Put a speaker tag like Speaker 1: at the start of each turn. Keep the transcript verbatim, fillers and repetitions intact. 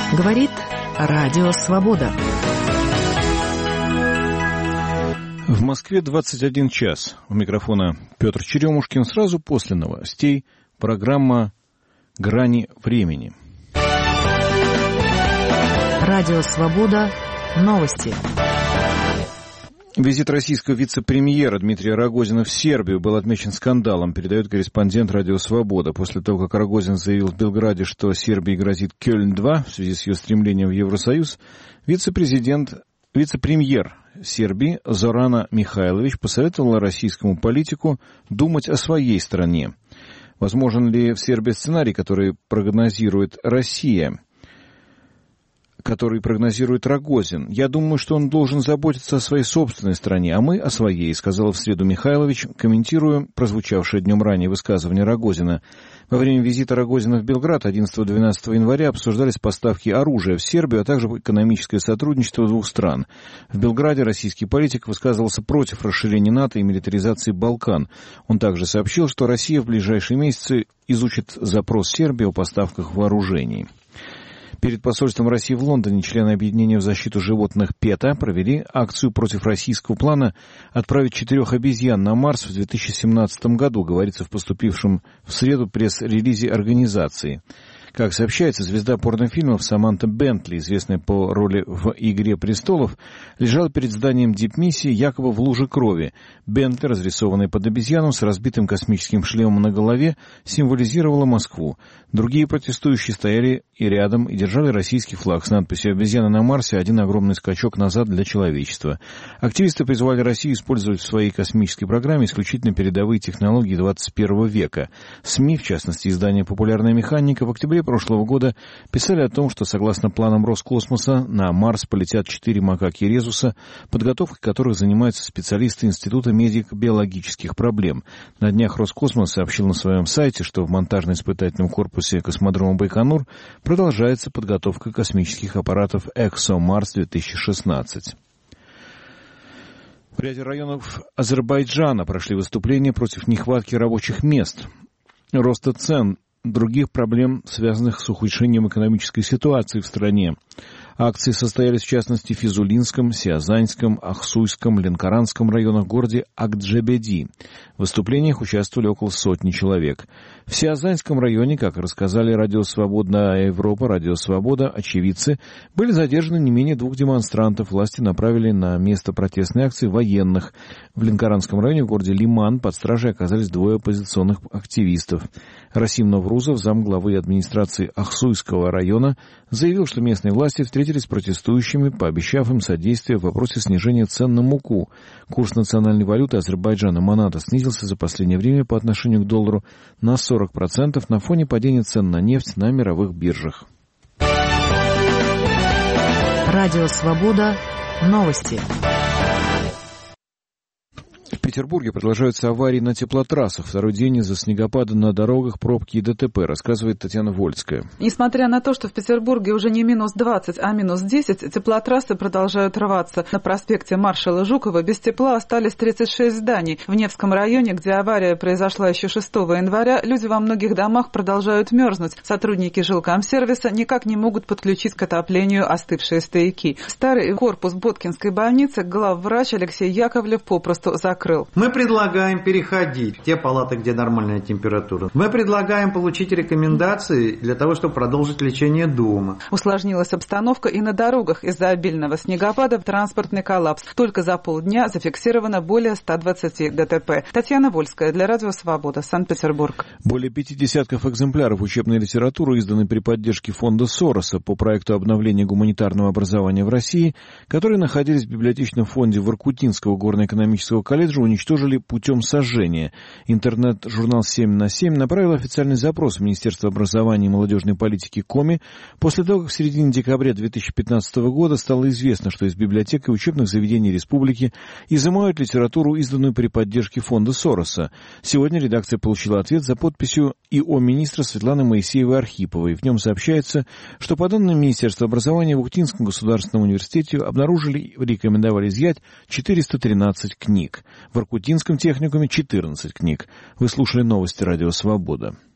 Speaker 1: Говорит Радио Свобода.
Speaker 2: В Москве двадцать один час. У микрофона Петр Черемушкин. Сразу после новостей программа «Грани времени».
Speaker 1: Радио Свобода. Новости.
Speaker 2: Визит российского вице-премьера Дмитрия Рогозина в Сербию был отмечен скандалом, передает корреспондент «Радио Свобода». После того, как Рогозин заявил в Белграде, что Сербии грозит Кёльн-два в связи с ее стремлением в Евросоюз, вице-президент, вице-премьер Сербии Зорана Михайлович посоветовала российскому политику думать о своей стране. Возможен ли в Сербии сценарий, который прогнозирует Россия? который прогнозирует Рогозин. Я думаю, что он должен заботиться о своей собственной стране, а мы о своей, сказала в среду Михайлович, комментируя прозвучавшее днем ранее высказывание Рогозина. Во время визита Рогозина в Белград одиннадцатого-двенадцатого января обсуждались поставки оружия в Сербию, а также экономическое сотрудничество двух стран. В Белграде российский политик высказывался против расширения НАТО и милитаризации Балкан. Он также сообщил, что Россия в ближайшие месяцы изучит запрос Сербии о поставках вооружений. Перед посольством России в Лондоне члены Объединения в защиту животных ПЕТА провели акцию против российского плана отправить четырех обезьян на Марс в две тысячи семнадцатом году, говорится в поступившем в среду пресс-релизе организации. Как сообщается, звезда порнофильмов Саманта Бентли, известная по роли в «Игре престолов», лежала перед зданием дипмиссии якобы в луже крови. Бентли, разрисованная под обезьяну с разбитым космическим шлемом на голове, символизировала Москву. Другие протестующие стояли и рядом и держали российский флаг с надписью «Обезьяна на Марсе. Один огромный скачок назад для человечества». Активисты призвали Россию использовать в своей космической программе исключительно передовые технологии двадцать первого века. СМИ, в частности, издание «Популярная механика», в октябре прошлого года писали о том, что, согласно планам Роскосмоса, на Марс полетят четыре макаки резуса, подготовкой которых занимаются специалисты Института медико-биологических проблем. На днях Роскосмос сообщил на своем сайте, что в монтажно-испытательном корпусе космодрома Байконур продолжается подготовка космических аппаратов «ExoMars-две тысячи шестнадцать». В ряде районов Азербайджана прошли выступления против нехватки рабочих мест, роста цен, других проблем, связанных с ухудшением экономической ситуации в стране. Акции состоялись в частности в Физулинском, Сиазаньском, Ахсуйском, Ленкоранском районах, городе Акджебеди. В выступлениях участвовали около сотни человек. В Сиазаньском районе, как рассказали Радио Свобода Европа, Радио Свобода, очевидцы, были задержаны не менее двух демонстрантов. Власти направили на место протестной акции военных. В Ленкоранском районе, в городе Лиман, под стражей оказались двое оппозиционных активистов. Расим Наврузов, замглавы администрации Ахсуйского района, заявил, что местные власти встретились с протестующими, пообещав им содействие в вопросе снижения цен на муку. Курс национальной валюты Азербайджана маната снизился за последнее время по отношению к доллару на сорок процентов на фоне падения цен на нефть на мировых биржах.
Speaker 1: Радио Свобода. Новости.
Speaker 2: В Петербурге продолжаются аварии на теплотрассах. Второй день из-за снегопада на дорогах, пробки и ДТП, рассказывает Татьяна Вольская.
Speaker 3: Несмотря на то, что в Петербурге уже не минус двадцать, а минус десять, теплотрассы продолжают рваться. На проспекте Маршала Жукова без тепла остались тридцать шесть зданий. В Невском районе, где авария произошла еще шестого января, люди во многих домах продолжают мерзнуть. Сотрудники жилкомсервиса никак не могут подключить к отоплению остывшие стояки. Старый корпус Боткинской больницы главврач Алексей Яковлев попросту закрыл.
Speaker 4: Мы предлагаем переходить в те палаты, где нормальная температура. Мы предлагаем получить рекомендации для того, чтобы продолжить лечение дома.
Speaker 3: Усложнилась обстановка и на дорогах. Из-за обильного снегопада транспортный коллапс. Только за полдня зафиксировано более ста двадцати ДТП. Татьяна Вольская для Радио Свобода, Санкт-Петербург.
Speaker 2: Более пяти десятков экземпляров учебной литературы изданы при поддержке фонда Сороса по проекту обновления гуманитарного образования в России, которые находились в библиотечном фонде Воркутинского горно-экономического колледжа, уничтожили путем сожжения. Интернет-журнал семь на семь направил официальный запрос в Министерство образования и молодежной политики Коми после того, как в середине декабря две тысячи пятнадцатого года стало известно, что из библиотек и учебных заведений республики изымают литературу, изданную при поддержке фонда Сороса. Сегодня редакция получила ответ за подписью и о министра Светланы Моисеевой-Архиповой. В нем сообщается, что по данным Министерства образования в Ухтинском государственном университете обнаружили и рекомендовали изъять четыреста тринадцать книг. В Воркутинском техникуме четырнадцать книг. Вы слушали новости Радио Свобода.